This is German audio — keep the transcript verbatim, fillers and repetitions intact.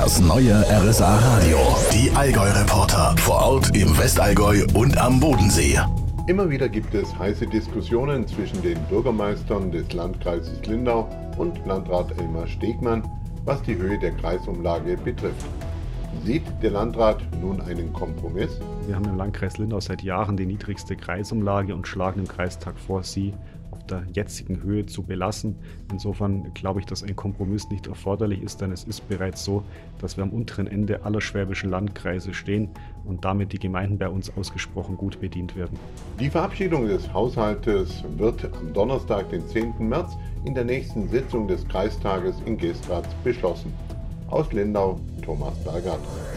Das neue R S A Radio. Die Allgäu-Reporter vor Ort im Westallgäu und am Bodensee. Immer wieder gibt es heiße Diskussionen zwischen den Bürgermeistern des Landkreises Lindau und Landrat Elmar Stegmann, was die Höhe der Kreisumlage betrifft. Sieht der Landrat nun einen Kompromiss? Wir haben im Landkreis Lindau seit Jahren die niedrigste Kreisumlage und schlagen im Kreistag vor, sie auf der jetzigen Höhe zu belassen. Insofern glaube ich, dass ein Kompromiss nicht erforderlich ist, denn es ist bereits so, dass wir am unteren Ende aller schwäbischen Landkreise stehen und damit die Gemeinden bei uns ausgesprochen gut bedient werden. Die Verabschiedung des Haushaltes wird am Donnerstag, den zehnten März, in der nächsten Sitzung des Kreistages in Geestratz beschlossen. Aus Lindau, Thomas Bergert.